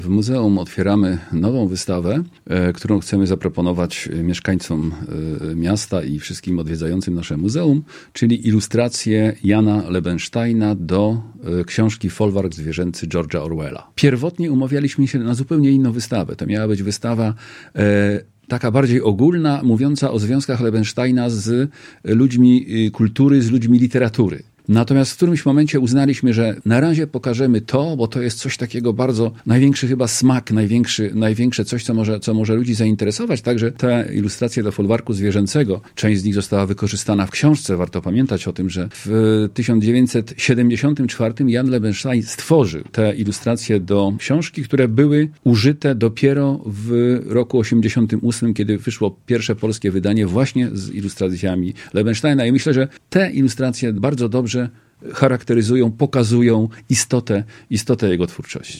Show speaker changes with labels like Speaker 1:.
Speaker 1: W muzeum otwieramy nową wystawę, którą chcemy zaproponować mieszkańcom miasta i wszystkim odwiedzającym nasze muzeum, czyli ilustracje Jana Lebensteina do książki Folwark zwierzęcy George'a Orwella. Pierwotnie umawialiśmy się na zupełnie inną wystawę. To miała być wystawa taka bardziej ogólna, mówiąca o związkach Lebensteina z ludźmi kultury, z ludźmi literatury. Natomiast w którymś momencie uznaliśmy, że na razie pokażemy to, bo to jest coś takiego bardzo, największy chyba smak, największe coś, co może ludzi zainteresować. Także te ilustracje do folwarku zwierzęcego, część z nich została wykorzystana w książce. Warto pamiętać o tym, że w 1974 Jan Lebenstein stworzył te ilustracje do książki, które były użyte dopiero w roku 1988, kiedy wyszło pierwsze polskie wydanie właśnie z ilustracjami Lebensteina. I myślę, że te ilustracje bardzo dobrze charakteryzują, pokazują istotę jego twórczości.